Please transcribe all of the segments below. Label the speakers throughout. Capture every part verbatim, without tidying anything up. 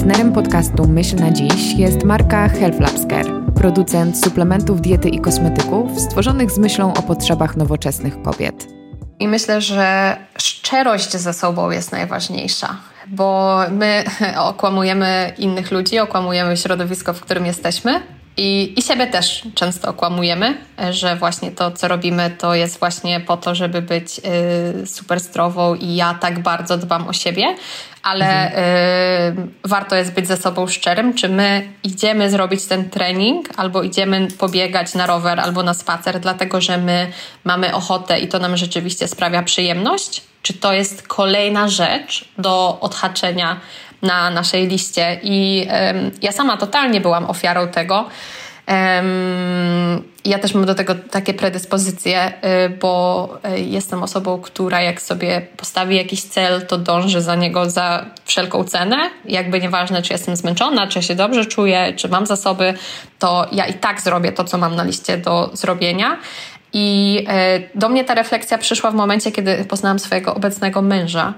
Speaker 1: Partnerem podcastu Myśl na dziś jest marka Health Labs Care, producent suplementów diety i kosmetyków stworzonych z myślą o potrzebach nowoczesnych kobiet.
Speaker 2: I myślę, że szczerość ze sobą jest najważniejsza, bo my okłamujemy innych ludzi, okłamujemy środowisko, w którym jesteśmy i, i siebie też często okłamujemy, że właśnie to, co robimy, to jest właśnie po to, żeby być y, super zdrową i ja tak bardzo dbam o siebie, ale mhm. y, warto jest być ze sobą szczerym, czy my idziemy zrobić ten trening, albo idziemy pobiegać na rower, albo na spacer, dlatego, że my mamy ochotę i to nam rzeczywiście sprawia przyjemność, czy to jest kolejna rzecz do odhaczenia na naszej liście. I um, ja sama totalnie byłam ofiarą tego. Um, ja też mam do tego takie predyspozycje, y, bo y, jestem osobą, która jak sobie postawi jakiś cel, to dąży za niego za wszelką cenę. Jakby nieważne, czy jestem zmęczona, czy ja się dobrze czuję, czy mam zasoby, to ja i tak zrobię to, co mam na liście do zrobienia. I y, do mnie ta refleksja przyszła w momencie, kiedy poznałam swojego obecnego męża.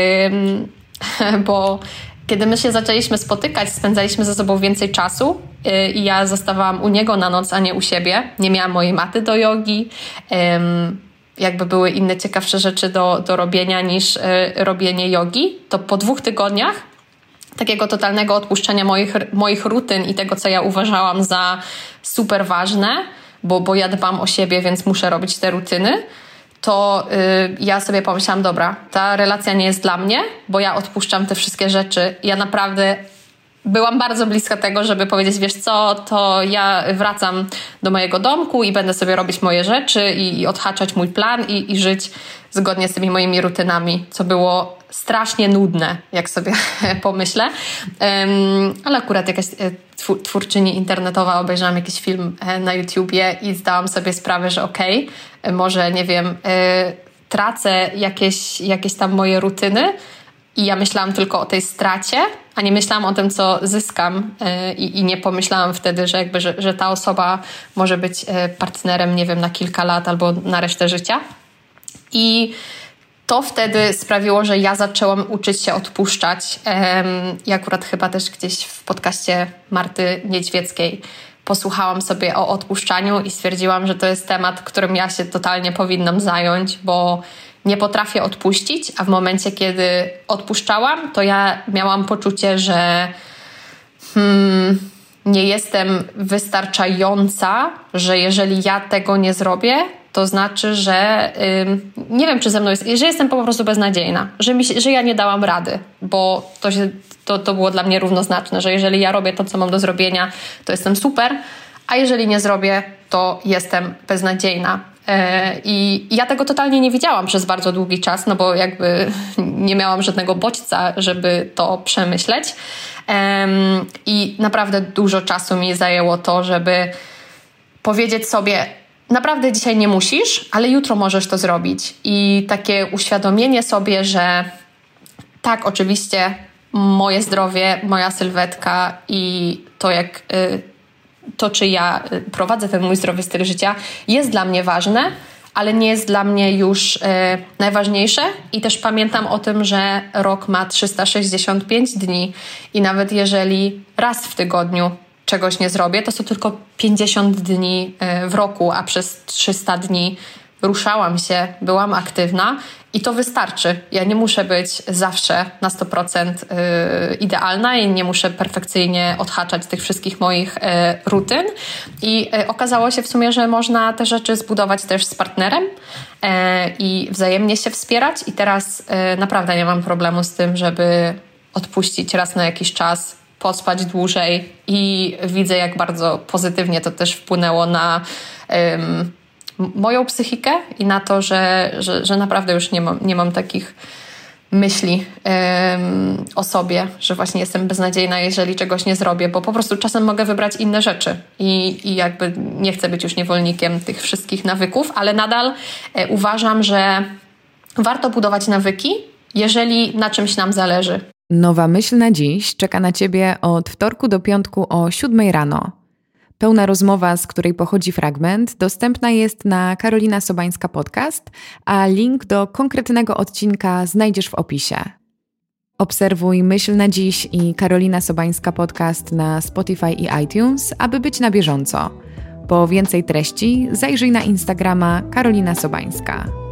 Speaker 2: Y, bo kiedy my się zaczęliśmy spotykać, spędzaliśmy ze sobą więcej czasu yy, i ja zostawałam u niego na noc, a nie u siebie. Nie miałam mojej maty do jogi. Yy, jakby były inne ciekawsze rzeczy do, do robienia niż yy, robienie jogi. To po dwóch tygodniach takiego totalnego odpuszczenia moich, moich rutyn i tego, co ja uważałam za super ważne, bo, bo ja dbam o siebie, więc muszę robić te rutyny, to y, ja sobie pomyślałam, dobra, ta relacja nie jest dla mnie, bo ja odpuszczam te wszystkie rzeczy. Ja naprawdę byłam bardzo bliska tego, żeby powiedzieć, wiesz co, to ja wracam do mojego domku i będę sobie robić moje rzeczy i, i odhaczać mój plan i, i żyć zgodnie z tymi moimi rutynami, co było strasznie nudne, jak sobie pomyślę. Um, ale akurat jakaś twór, twórczyni internetowa, obejrzałam jakiś film na YouTubie i zdałam sobie sprawę, że okej, okay, może, nie wiem, y, tracę jakieś, jakieś tam moje rutyny i ja myślałam tylko o tej stracie, a nie myślałam o tym, co zyskam y, i nie pomyślałam wtedy, że, jakby, że, że ta osoba może być partnerem, nie wiem, na kilka lat albo na resztę życia. I to wtedy sprawiło, że ja zaczęłam uczyć się odpuszczać. I akurat chyba też gdzieś w podcaście Marty Niedźwieckiej posłuchałam sobie o odpuszczaniu i stwierdziłam, że to jest temat, którym ja się totalnie powinnam zająć, bo nie potrafię odpuścić, a w momencie, kiedy odpuszczałam, to ja miałam poczucie, że hmm, nie jestem wystarczająca, że jeżeli ja tego nie zrobię, to znaczy, że ym, nie wiem, czy ze mną jest, że jestem po prostu beznadziejna, że, mi się, że ja nie dałam rady, bo to, się, to, to było dla mnie równoznaczne, że jeżeli ja robię to, co mam do zrobienia, to jestem super, a jeżeli nie zrobię, to jestem beznadziejna. Yy, I ja tego totalnie nie widziałam przez bardzo długi czas, no bo jakby nie miałam żadnego bodźca, żeby to przemyśleć. Yy, I naprawdę dużo czasu mi zajęło to, żeby powiedzieć sobie, naprawdę dzisiaj nie musisz, ale jutro możesz to zrobić. I takie uświadomienie sobie, że tak, oczywiście moje zdrowie, moja sylwetka i to, jak to, czy ja prowadzę ten mój zdrowy styl życia, jest dla mnie ważne, ale nie jest dla mnie już najważniejsze. I też pamiętam o tym, że rok ma trzysta sześćdziesiąt pięć dni i nawet jeżeli raz w tygodniu czegoś nie zrobię, to są tylko pięćdziesiąt dni w roku, a przez trzysta dni ruszałam się, byłam aktywna i to wystarczy. Ja nie muszę być zawsze na sto procent idealna i nie muszę perfekcyjnie odhaczać tych wszystkich moich rutyn. I okazało się w sumie, że można te rzeczy zbudować też z partnerem i wzajemnie się wspierać i teraz naprawdę nie mam problemu z tym, żeby odpuścić raz na jakiś czas, pospać dłużej i widzę, jak bardzo pozytywnie to też wpłynęło na um, moją psychikę i na to, że, że, że naprawdę już nie mam, nie mam takich myśli um, o sobie, że właśnie jestem beznadziejna, jeżeli czegoś nie zrobię, bo po prostu czasem mogę wybrać inne rzeczy i, i jakby nie chcę być już niewolnikiem tych wszystkich nawyków, ale nadal e, uważam, że warto budować nawyki, jeżeli na czymś nam zależy.
Speaker 1: Nowa myśl na dziś czeka na Ciebie od wtorku do piątku o siódmej rano. Pełna rozmowa, z której pochodzi fragment, dostępna jest na Karolina Sobańska Podcast, a link do konkretnego odcinka znajdziesz w opisie. Obserwuj Myśl na dziś i Karolina Sobańska podcast na Spotify i iTunes, aby być na bieżąco. Po więcej treści zajrzyj na Instagrama Karolina Sobańska.